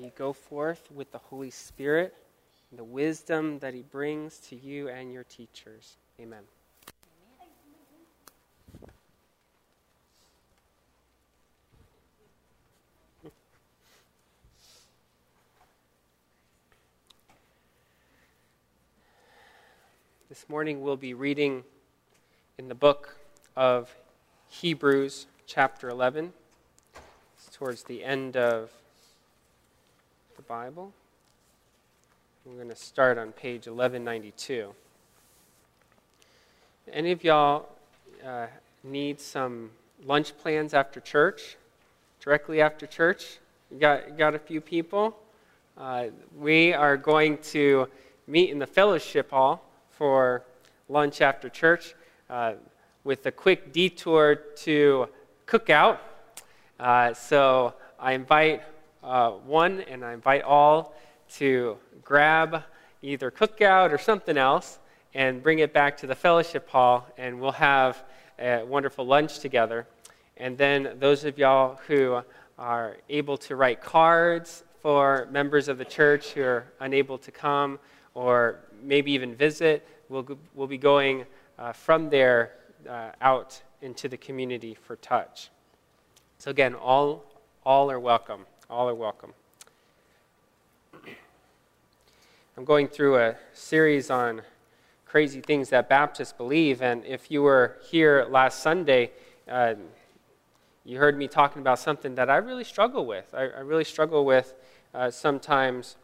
you go forth with the Holy Spirit and the wisdom that he brings to you and your teachers. Amen. This morning we'll be reading in the book of Hebrews, chapter 11. It's towards the end of the Bible. We're going to start on page 1192. Any of y'all need some lunch plans after church? Directly after church? You got a few people? We are going to meet in the fellowship hall for lunch after church with a quick detour to Cookout. So I invite one and I invite all to grab either Cookout or something else and bring it back to the fellowship hall, and we'll have a wonderful lunch together. And then those of y'all who are able to write cards for members of the church who are unable to come or maybe even visit, we'll be going from there out into the community for touch. So again, all are welcome. All are welcome. I'm going through a series on crazy things that Baptists believe, and if you were here last Sunday, you heard me talking about something that I really struggle with. I really struggle with sometimes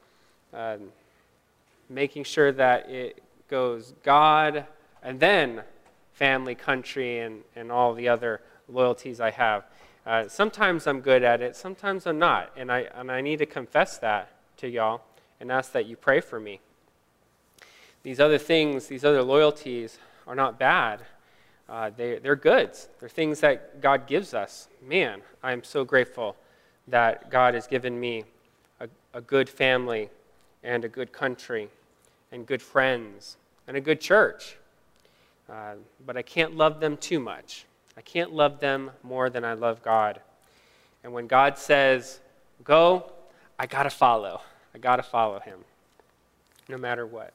making sure that it goes God and then family, country, and all the other loyalties I have. Sometimes I'm good at it, sometimes I'm not, and I need to confess that to y'all and ask that you pray for me. These other things, these other loyalties are not bad. They're goods. They're things that God gives us. Man, I'm so grateful that God has given me a good family and a good country and good friends and a good church. But I can't love them too much. I can't love them more than I love God. And when God says, go, I got to follow. I got to follow him, no matter what.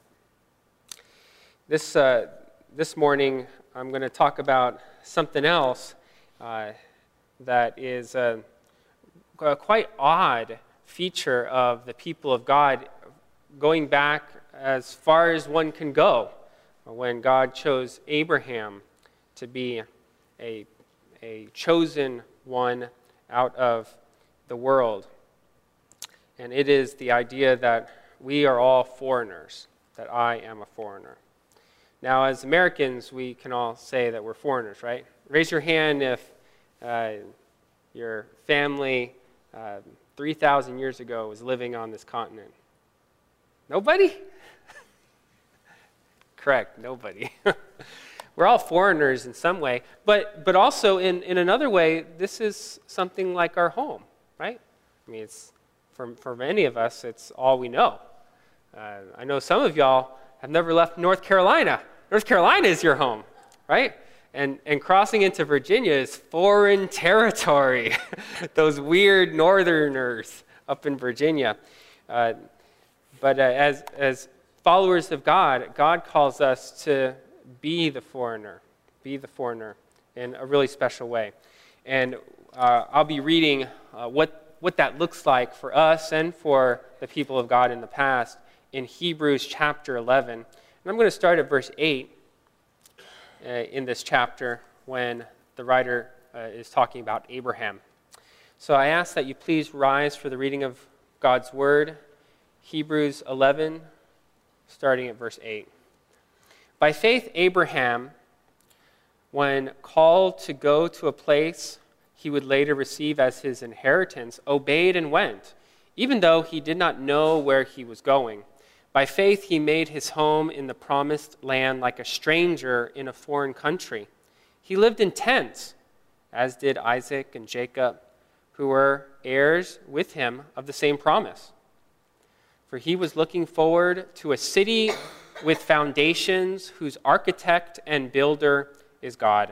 This morning, I'm going to talk about something else that is a quite odd feature of the people of God, going back as far as one can go, when God chose Abraham to be a chosen one out of the world. And it is the idea that we are all foreigners, that I am a foreigner. Now, as Americans, we can all say that we're foreigners, right? Raise your hand if your family 3,000 years ago was living on this continent. Nobody? Correct, nobody. We're all foreigners in some way, but also in another way, this is something like our home, right? I mean, it's for many of us, it's all we know. I know some of y'all have never left North Carolina. North Carolina is your home, right? And crossing into Virginia is foreign territory. Those weird northerners up in Virginia. But as followers of God, God calls us to be the foreigner in a really special way. And I'll be reading what that looks like for us and for the people of God in the past in Hebrews chapter 11. And I'm going to start at verse 8 in this chapter when the writer is talking about Abraham. So I ask that you please rise for the reading of God's word, Hebrews 11, starting at verse 8. By faith, Abraham, when called to go to a place he would later receive as his inheritance, obeyed and went, even though he did not know where he was going. By faith, he made his home in the promised land like a stranger in a foreign country. He lived in tents, as did Isaac and Jacob, who were heirs with him of the same promise. For he was looking forward to a city with foundations whose architect and builder is God.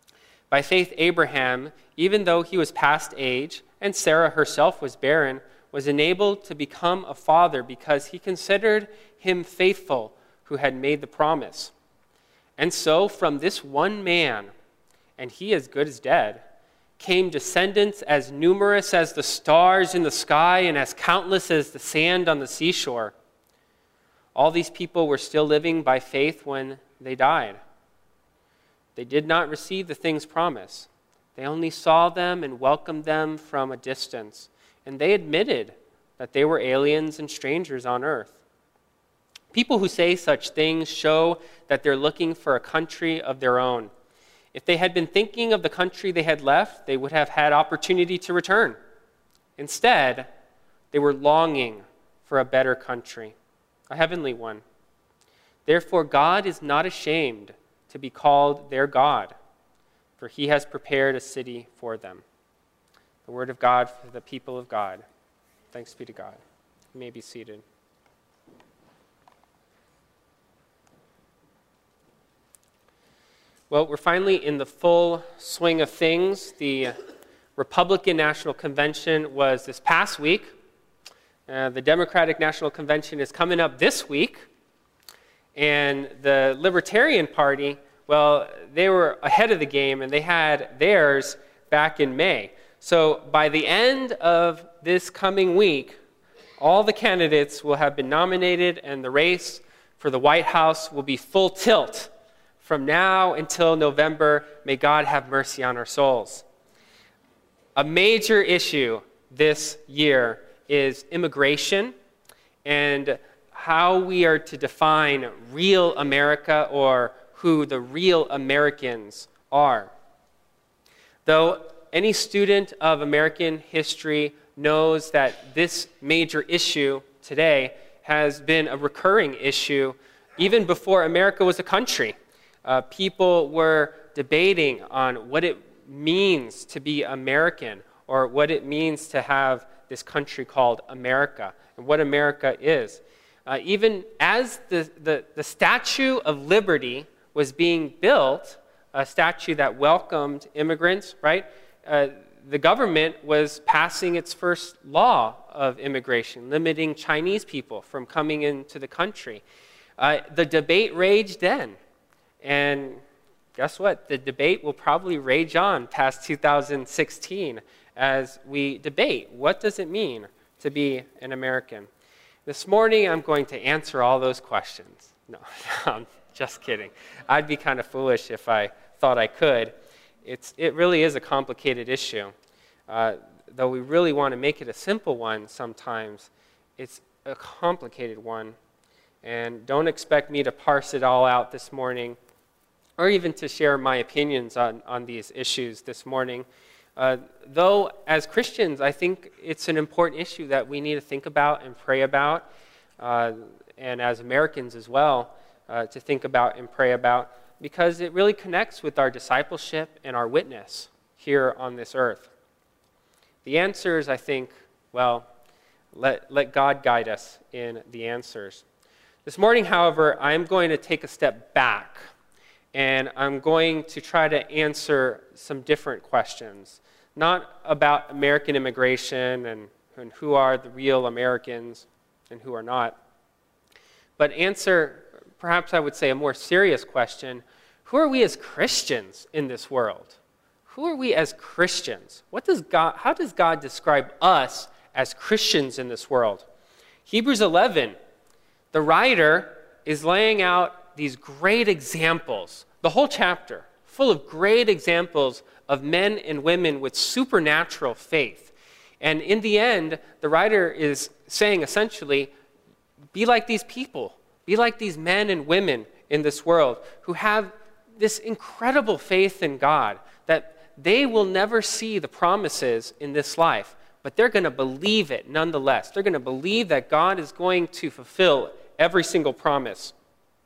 By faith, Abraham, even though he was past age and Sarah herself was barren, was enabled to become a father because he considered him faithful who had made the promise. And so from this one man, and he as good as dead, came descendants as numerous as the stars in the sky and as countless as the sand on the seashore. All these people were still living by faith when they died. They did not receive the things promised. They only saw them and welcomed them from a distance, and they admitted that they were aliens and strangers on earth. People who say such things show that they're looking for a country of their own. If they had been thinking of the country they had left, they would have had opportunity to return. Instead, they were longing for a better country, a heavenly one. Therefore, God is not ashamed to be called their God, for he has prepared a city for them. The word of God for the people of God. Thanks be to God. You may be seated. Well, we're finally in the full swing of things. The Republican National Convention was this past week. The Democratic National Convention is coming up this week. And the Libertarian Party, well, they were ahead of the game, and they had theirs back in May. So by the end of this coming week, all the candidates will have been nominated, and the race for the White House will be full tilt. From now until November, may God have mercy on our souls. A major issue this year is immigration and how we are to define real America or who the real Americans are. Though any student of American history knows that this major issue today has been a recurring issue even before America was a country. People were debating on what it means to be American or what it means to have this country called America and what America is. Even as the Statue of Liberty was being built, a statue that welcomed immigrants, right? The government was passing its first law of immigration, limiting Chinese people from coming into the country. The debate raged then. And guess what? The debate will probably rage on past 2016 as we debate, what does it mean to be an American? This morning, I'm going to answer all those questions. No, I'm just kidding. I'd be kind of foolish if I thought I could. It really is a complicated issue. Though we really want to make it a simple one sometimes, it's a complicated one. And don't expect me to parse it all out this morning, or even to share my opinions on these issues this morning. Though, as Christians, I think it's an important issue that we need to think about and pray about, and as Americans as well, to think about and pray about, because it really connects with our discipleship and our witness here on this earth. The answers, I think, well, let God guide us in the answers. This morning, however, I'm going to take a step back, and I'm going to try to answer some different questions, not about American immigration and who are the real Americans and who are not, but answer, perhaps I would say, a more serious question. Who are we as Christians in this world? Who are we as Christians? How does God describe us as Christians in this world? Hebrews 11, the writer is laying out these great examples, the whole chapter, full of great examples of men and women with supernatural faith. And in the end, the writer is saying essentially, be like these people, be like these men and women in this world who have this incredible faith in God, that they will never see the promises in this life, but they're going to believe it nonetheless. They're going to believe that God is going to fulfill every single promise.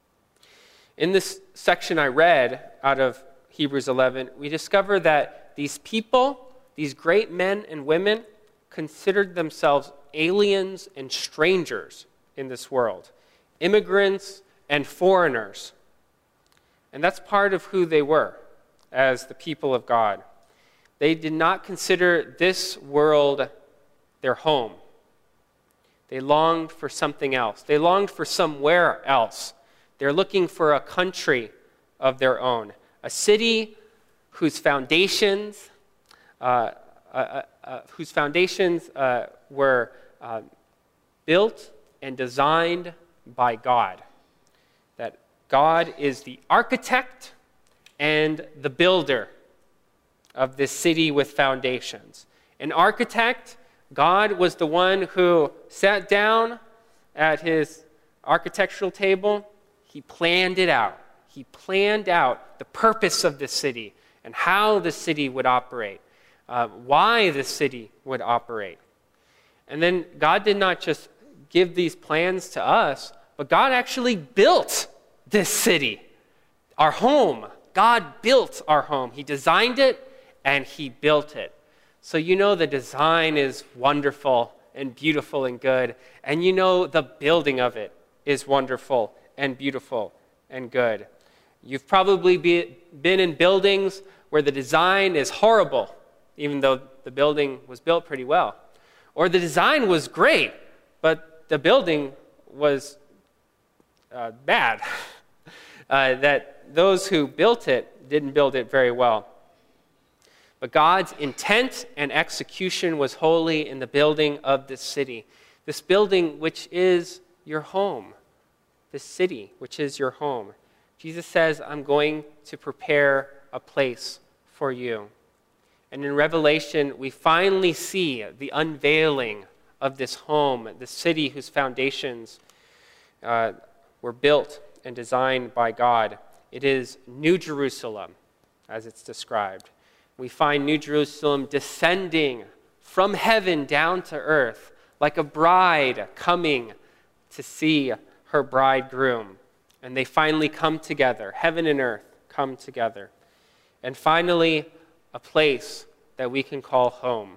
In this section I read out of Hebrews 11, we discover that these people, these great men and women, considered themselves aliens and strangers in this world, immigrants and foreigners. And that's part of who they were as the people of God. They did not consider this world their home. They longed for something else. They longed for somewhere else. They're looking for a country of their own, a city whose foundations were built and designed by God. That God is the architect and the builder of this city with foundations. An architect, God was the one who sat down at his architectural table. He planned it out. He planned out the purpose of the city and how the city would operate, why the city would operate. And then God did not just give these plans to us, but God actually built this city, our home. God built our home. He designed it and he built it. So you know the design is wonderful and beautiful and good, and you know the building of it is wonderful and beautiful and good. You've probably been in buildings where the design is horrible, even though the building was built pretty well. Or the design was great, but the building was bad. That those who built it didn't build it very well. But God's intent and execution was wholly in the building of this city. This building which is your home. This city which is your home. Jesus says, I'm going to prepare a place for you. And in Revelation, we finally see the unveiling of this home, this city whose foundations were built and designed by God. It is New Jerusalem, as it's described. We find New Jerusalem descending from heaven down to earth, like a bride coming to see her bridegroom. And they finally come together. Heaven and earth come together. And finally, a place that we can call home.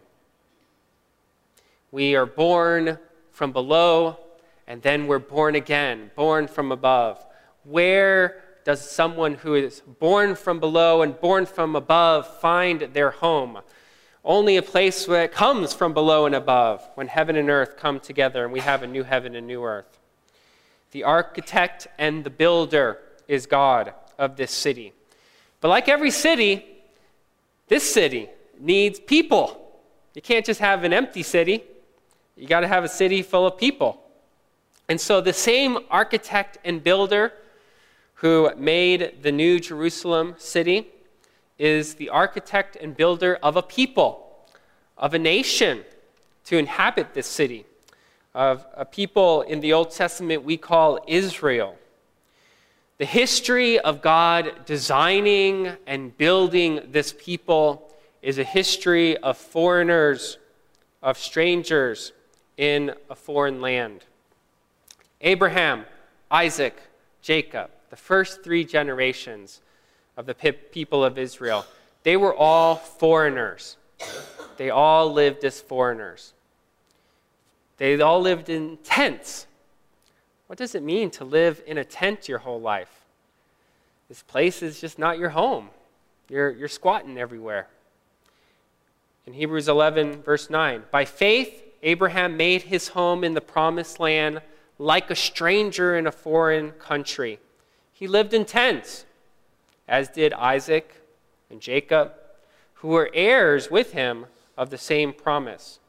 We are born from below, and then we're born again, born from above. Where does someone who is born from below and born from above find their home? Only a place where it comes from below and above, when heaven and earth come together and we have a new heaven and new earth. The architect and the builder is God of this city. But like every city, this city needs people. You can't just have an empty city. You got to have a city full of people. And so the same architect and builder who made the New Jerusalem city is the architect and builder of a people, of a nation to inhabit this city, of a people in the Old Testament we call Israel. The history of God designing and building this people is a history of foreigners, of strangers in a foreign land. Abraham, Isaac, Jacob, the first 3 generations of the people of Israel, they were all foreigners. They all lived as foreigners. They all lived in tents. What does it mean to live in a tent your whole life? This place is just not your home. You're squatting everywhere. In Hebrews 11, verse 9, by faith, Abraham made his home in the promised land like a stranger in a foreign country. He lived in tents, as did Isaac and Jacob, who were heirs with him of the same promise.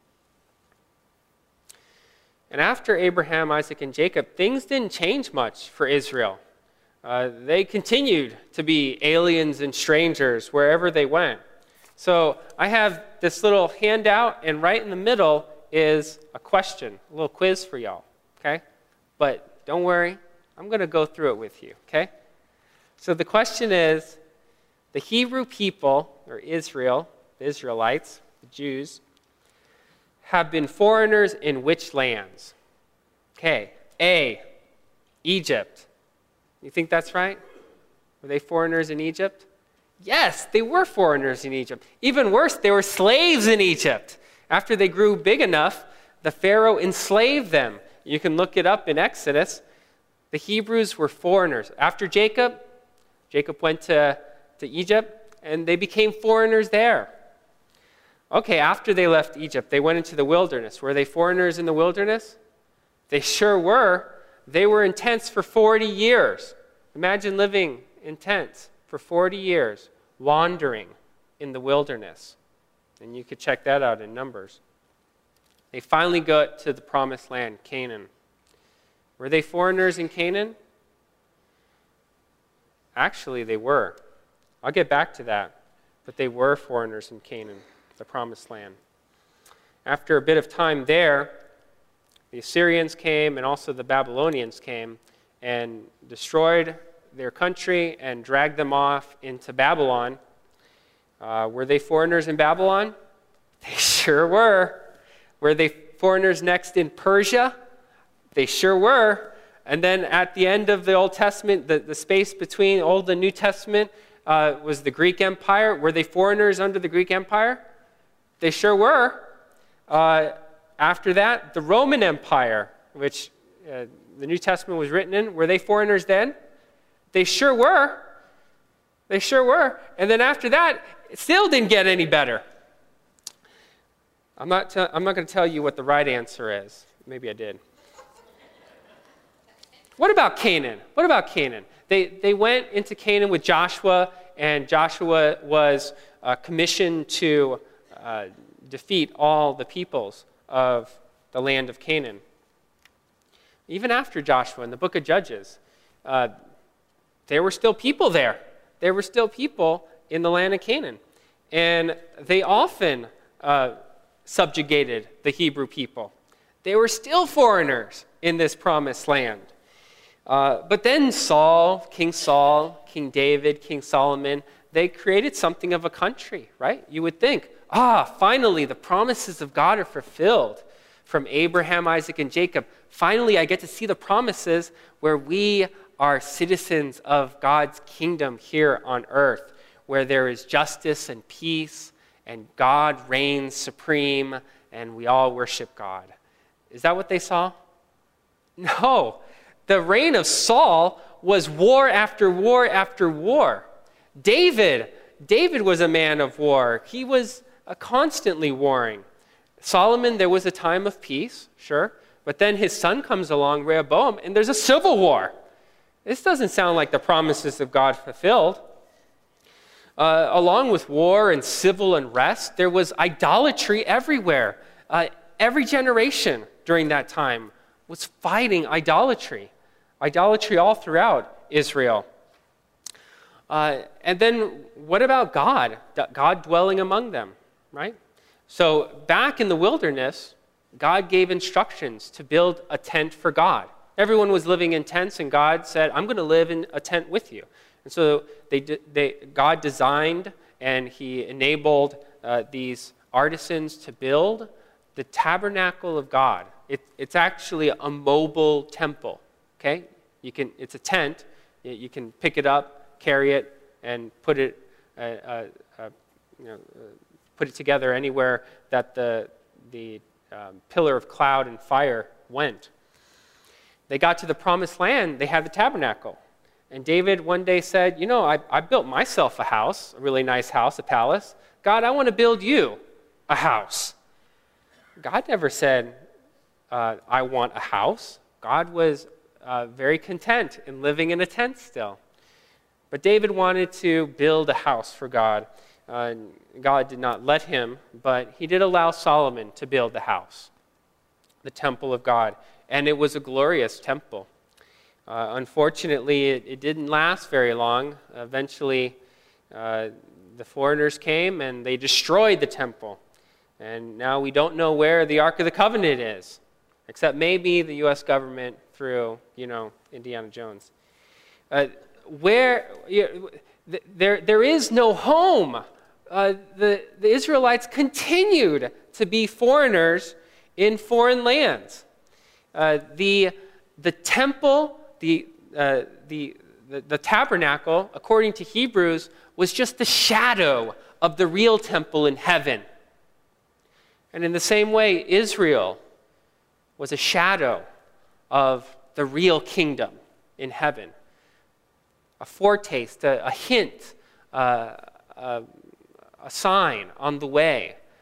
And after Abraham, Isaac, and Jacob, things didn't change much for Israel. They continued to be aliens and strangers wherever they went. So I have this little handout, and right in the middle is a question, a little quiz for y'all, okay? But don't worry, I'm going to go through it with you, okay? So the question is, the Hebrew people, or Israel, the Israelites, the Jews, have been foreigners in which lands? Okay, A, Egypt. You think that's right? Were they foreigners in Egypt? Yes, they were foreigners in Egypt. Even worse, they were slaves in Egypt. After they grew big enough, the Pharaoh enslaved them. You can look it up in Exodus. The Hebrews were foreigners. After Jacob went to Egypt, and they became foreigners there. Okay, after they left Egypt, they went into the wilderness. Were they foreigners in the wilderness? They sure were. They were in tents for 40 years. Imagine living in tents for 40 years, wandering in the wilderness. And you could check that out in Numbers. They finally got to the promised land, Canaan. Were they foreigners in Canaan? Actually, they were. I'll get back to that. But they were foreigners in Canaan, the promised land. After a bit of time there, the Assyrians came and also the Babylonians came and destroyed their country and dragged them off into Babylon. Were they foreigners in Babylon? They sure were. Were they foreigners next in Persia? They sure were. And then at the end of the Old Testament, the space between Old and New Testament was the Greek Empire. Were they foreigners under the Greek Empire? They sure were. After that, the Roman Empire, which the New Testament was written in, were they foreigners then? They sure were. They sure were. And then after that, it still didn't get any better. I'm not going to tell you what the right answer is. Maybe I did. What about Canaan? What about Canaan? They went into Canaan with Joshua, and Joshua was commissioned to defeat all the peoples of the land of Canaan. Even after Joshua in the book of Judges, there were still people there. There were still people in the land of Canaan. And they often subjugated the Hebrew people. They were still foreigners in this promised land. But then King Saul, King David, King Solomon, they created something of a country, right? You would think, finally the promises of God are fulfilled from Abraham, Isaac, and Jacob. Finally, I get to see the promises where we are citizens of God's kingdom here on earth, where there is justice and peace, and God reigns supreme, and we all worship God. Is that what they saw? No. The reign of Saul was war after war after war. David was a man of war. He was constantly warring. Solomon, there was a time of peace, sure, but then his son comes along, Rehoboam, and there's a civil war. This doesn't sound like the promises of God fulfilled. Along with war and civil unrest, there was idolatry everywhere. Every generation during that time was fighting idolatry. Idolatry all throughout Israel. And then what about God? God dwelling among them, right? So back in the wilderness, God gave instructions to build a tent for God. Everyone was living in tents, and God said, I'm going to live in a tent with you. And so God designed and he enabled these artisans to build the tabernacle of God. It's actually a mobile temple, okay? It's a tent. You can pick it up, carry it, and put it together anywhere that the pillar of cloud and fire went. They got to the promised land. They had the tabernacle. And David one day said, I built myself a house, a really nice house, a palace. God, I want to build you a house. God never said, I want a house. God was very content in living in a tent still. But David wanted to build a house for God. God did not let him, but he did allow Solomon to build the house, the temple of God. And it was a glorious temple. Unfortunately, it didn't last very long. Eventually, the foreigners came and they destroyed the temple. And now we don't know where the Ark of the Covenant is, except maybe the U.S. government through, Indiana Jones. There is no home. The Israelites continued to be foreigners in foreign lands. The temple, the tabernacle, according to Hebrews, was just the shadow of the real temple in heaven. And in the same way, Israel was a shadow of the real kingdom in heaven. A foretaste, a hint, a sign on the way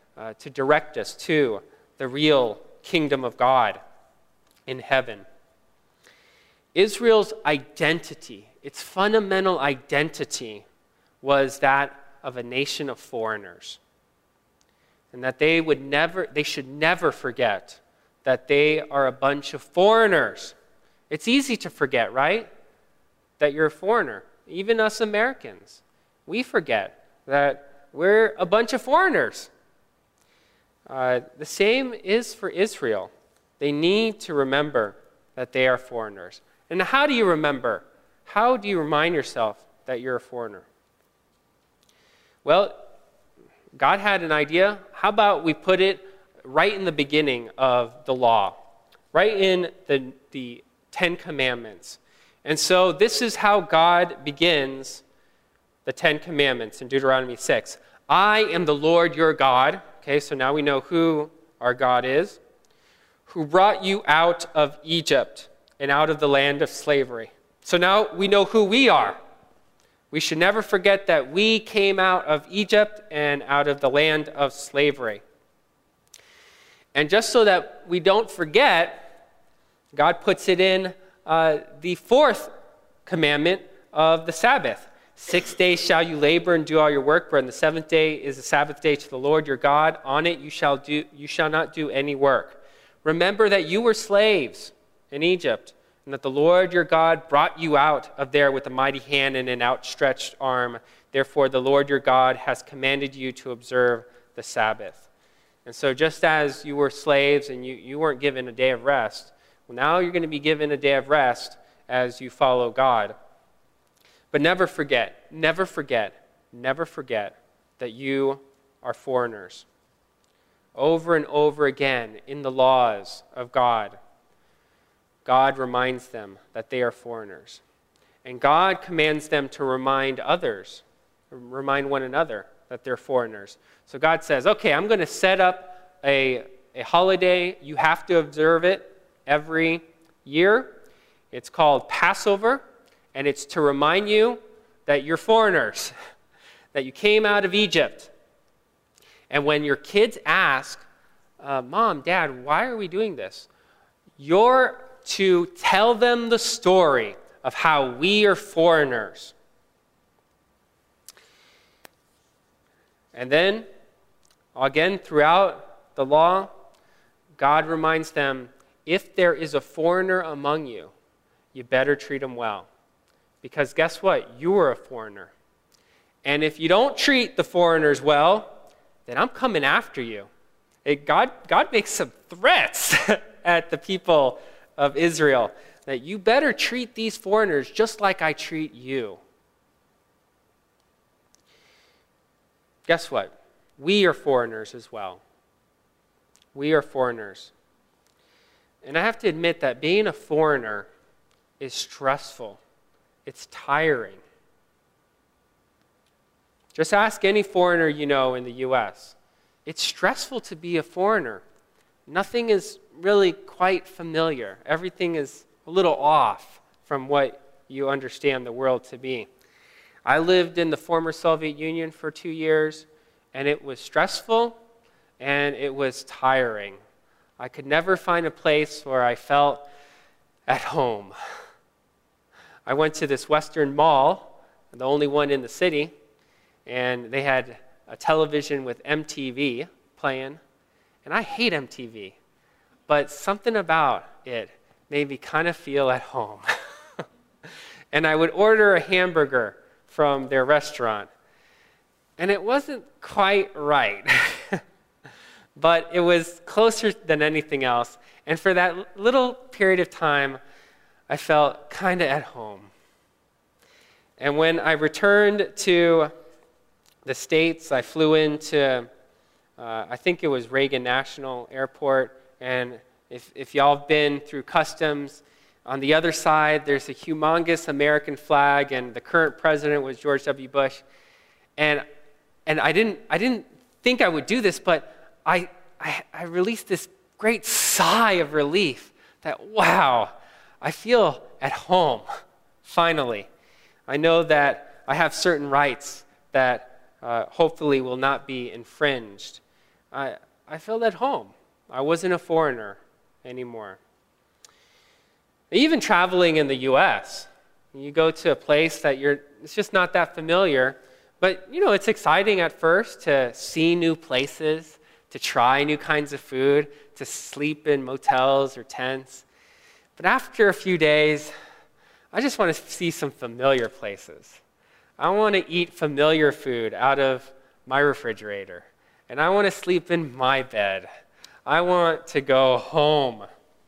to direct us to the real kingdom of God in heaven. Israel's identity, its fundamental identity, was that of a nation of foreigners. And that they should never forget that they are a bunch of foreigners. It's easy to forget, right? That you're a foreigner. Even us Americans, we forget that we're a bunch of foreigners. The same is for Israel. They need to remember that they are foreigners. And how do you remember? How do you remind yourself that you're a foreigner? Well, God had an idea. How about we put it right in the beginning of the law, right in the Ten Commandments. And so this is how God begins the Ten Commandments in Deuteronomy 6. I am the Lord your God. Okay, so now we know who our God is, who brought you out of Egypt and out of the land of slavery. So now we know who we are. We should never forget that we came out of Egypt and out of the land of slavery. And just so that we don't forget, God puts it in the fourth commandment of the Sabbath. 6 days shall you labor and do all your work, but on the seventh day is the Sabbath day to the Lord your God. On it you shall not do any work. Remember that you were slaves in Egypt, and that the Lord your God brought you out of there with a mighty hand and an outstretched arm. Therefore the Lord your God has commanded you to observe the Sabbath. And so just as you were slaves and you weren't given a day of rest, well, now you're going to be given a day of rest as you follow God. But never forget that you are foreigners. Over and over again in the laws of God, God reminds them that they are foreigners. And God commands them to remind one another that they're foreigners. So God says, okay, I'm going to set up a holiday. You have to observe it every year. It's called Passover. And it's to remind you that you're foreigners, that you came out of Egypt. And when your kids ask, Mom, Dad, why are we doing this? You're to tell them the story of how we are foreigners. And then, again, throughout the law, God reminds them, if there is a foreigner among you, you better treat him well. Because guess what? You are a foreigner. And if you don't treat the foreigners well, then I'm coming after you. God makes some threats at the people of Israel that you better treat these foreigners just like I treat you. Guess what? We are foreigners as well. We are foreigners. And I have to admit that being a foreigner is stressful. It's tiring. Just ask any foreigner you know in the U.S. It's stressful to be a foreigner. Nothing is really quite familiar. Everything is a little off from what you understand the world to be. I lived in the former Soviet Union for 2 years, and it was stressful and it was tiring. I could never find a place where I felt at home. I went to this Western mall, the only one in the city, and they had a television with MTV playing. And I hate MTV, but something about it made me kind of feel at home. And I would order a hamburger from their restaurant, and it wasn't quite right. But it was closer than anything else. And for that little period of time, I felt kind of at home. And when I returned to the States, I flew into, I think it was Reagan National Airport. And if y'all have been through customs, on the other side, there's a humongous American flag, and the current president was George W. Bush. And I didn't think I would do this, but I released this great sigh of relief that, wow, I feel at home, finally. I know that I have certain rights that hopefully will not be infringed I felt at home. I wasn't a foreigner anymore. Even traveling in the U.S., you go to a place that it's just not that familiar, but it's exciting at first to see new places, to try new kinds of food, to sleep in motels or tents. But after a few days, I just want to see some familiar places. I want to eat familiar food out of my refrigerator. And I want to sleep in my bed. I want to go home.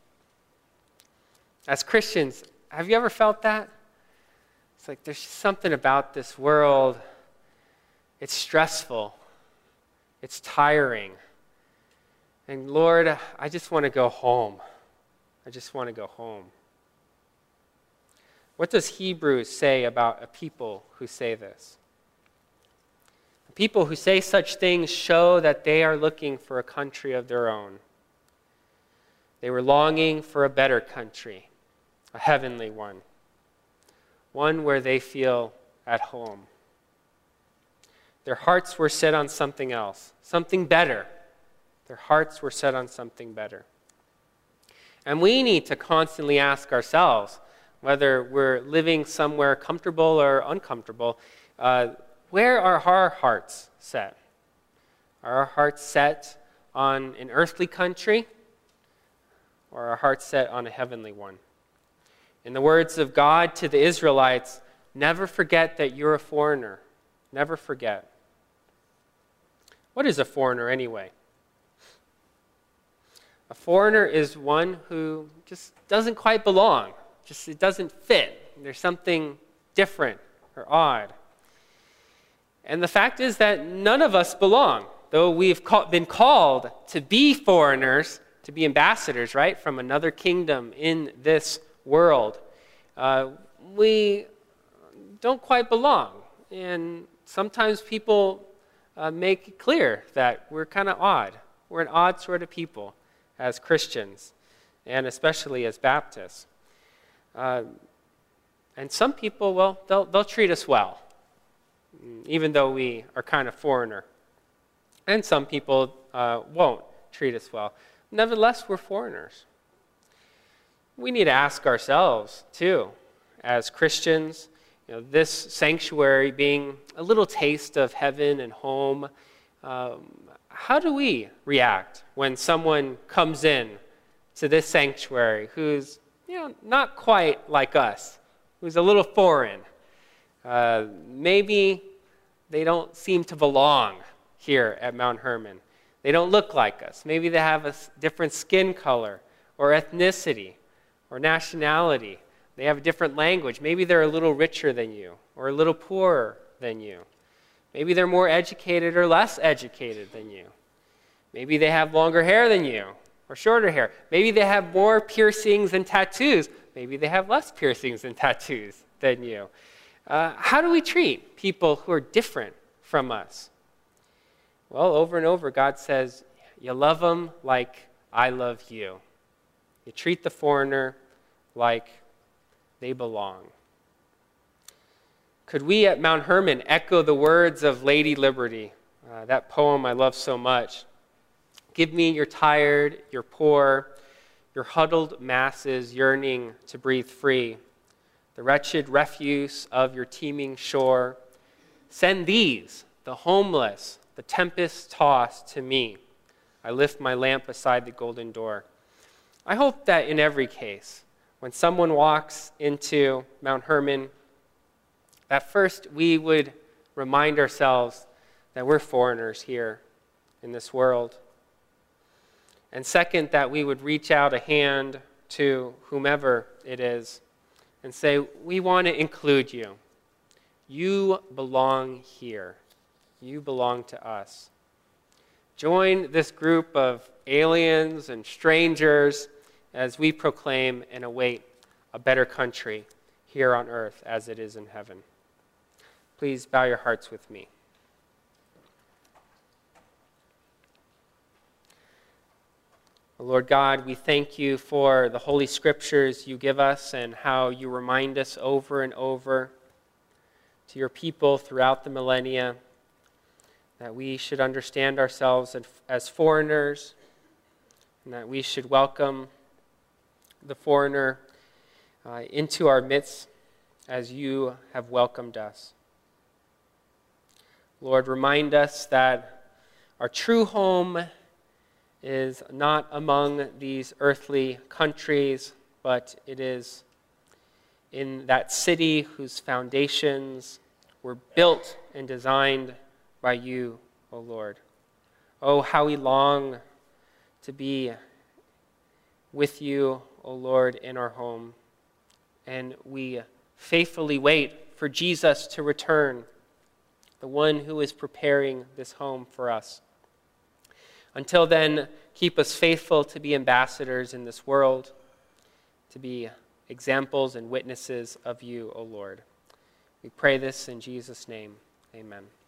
As Christians, have you ever felt that? It's like there's something about this world. It's stressful. It's tiring. And Lord, I just want to go home. I just want to go home. What does Hebrews say about a people who say this? People who say such things show that they are looking for a country of their own. They were longing for a better country, a heavenly one where they feel at home. Their hearts were set on something else, something better. Their hearts were set on something better. And we need to constantly ask ourselves, whether we're living somewhere comfortable or uncomfortable, where are our hearts set? Are our hearts set on an earthly country, or are our hearts set on a heavenly one? In the words of God to the Israelites, never forget that you're a foreigner. Never forget. What is a foreigner anyway? A foreigner is one who just doesn't quite belong. It doesn't fit. There's something different or odd. And the fact is that none of us belong. Though we've been called to be foreigners, to be ambassadors, right, from another kingdom in this world, we don't quite belong. And sometimes people make it clear that we're kind of odd. We're an odd sort of people as Christians, and especially as Baptists. And some people, well, they'll treat us well, even though we are kind of foreigner. And some people won't treat us well. Nevertheless, we're foreigners. We need to ask ourselves, too, as Christians, this sanctuary being a little taste of heaven and home, how do we react when someone comes in to this sanctuary who's not quite like us, who's a little foreign? Maybe they don't seem to belong here at Mount Hermon. They don't look like us. Maybe they have a different skin color or ethnicity or nationality. They have a different language. Maybe they're a little richer than you or a little poorer than you. Maybe they're more educated or less educated than you. Maybe they have longer hair than you or shorter hair. Maybe they have more piercings and tattoos. Maybe they have less piercings and tattoos than you. How do we treat people who are different from us? Well, over and over, God says, you love them like I love you. You treat the foreigner like they belong. Could we at Mount Hermon echo the words of Lady Liberty, that poem I love so much? Give me your tired, your poor, your huddled masses yearning to breathe free, the wretched refuse of your teeming shore. Send these, the homeless, the tempest-tossed, to me. I lift my lamp beside the golden door. I hope that in every case, when someone walks into Mount Hermon, that first we would remind ourselves that we're foreigners here in this world. And second, that we would reach out a hand to whomever it is and say, we want to include you. You belong here. You belong to us. Join this group of aliens and strangers as we proclaim and await a better country here on earth as it is in heaven. Please bow your hearts with me. Lord God, we thank you for the Holy Scriptures you give us and how you remind us over and over to your people throughout the millennia that we should understand ourselves as foreigners, and that we should welcome the foreigner into our midst as you have welcomed us. Lord, remind us that our true home is not among these earthly countries, but it is in that city whose foundations were built and designed by you, O Lord. Oh, how we long to be with you, O Lord, in our home. And we faithfully wait for Jesus to return, the one who is preparing this home for us. Until then, keep us faithful to be ambassadors in this world, to be examples and witnesses of you, O Lord. We pray this in Jesus' name. Amen.